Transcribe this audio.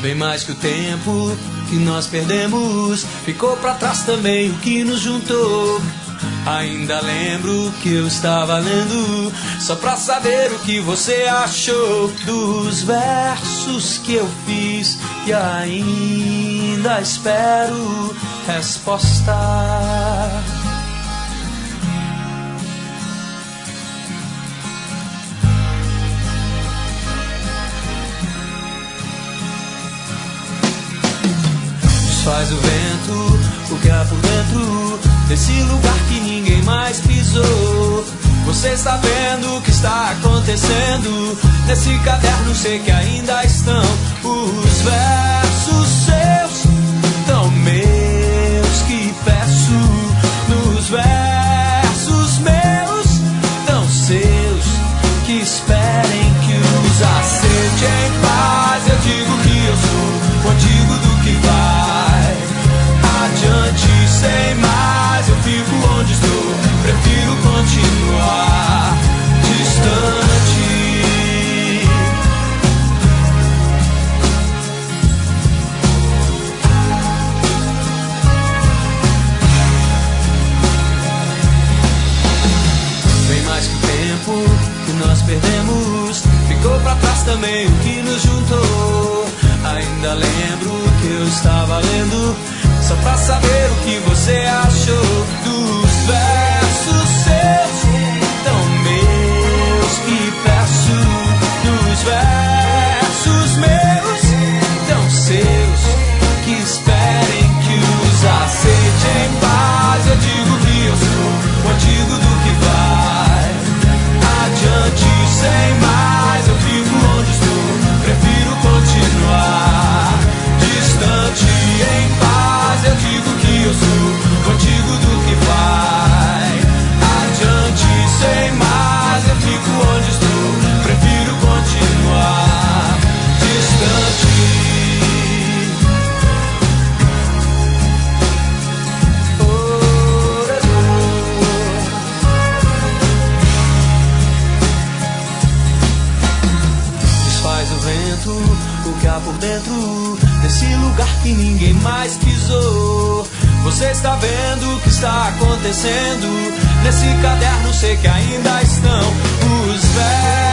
Bem mais que o tempo que nós perdemos, ficou pra trás também o que nos juntou. Ainda lembro que eu estava lendo, só pra saber o que você achou dos versos que eu fiz, e ainda espero resposta. Desfaz o vento, o que há por dentro desse lugar que ninguém mais pisou. Você está vendo o que está acontecendo nesse caderno, sei que ainda estão os versos seus, tão meus que peço. Nos versos meus, tão seus, que esperem que os aceite em paz. Eu digo que eu sou o antigo do que vai adiante sem mais. Eu fico onde estou, prefiro continuar distante. Bem mais que o tempo que nós perdemos, ficou pra trás também o que nos juntou. Ainda lembro que eu estava lendo, só pra saber o que você achou dos versos seus, tão meus que peço. Dos versos meus, tão seus, que esperem que os aceite em paz. Eu digo que eu sou o antigo do que vai adiante sem mais. Eu fico onde estou, prefiro continuar distante em paz. Eu digo que eu sou o antigo do que vai adiante sem mais. Eu fico onde estou, prefiro continuar distante. Desfaz o vento, o que há por dentro desse lugar que ninguém mais pisou. Você está vendo o que está acontecendo nesse caderno, sei que ainda estão os velhos.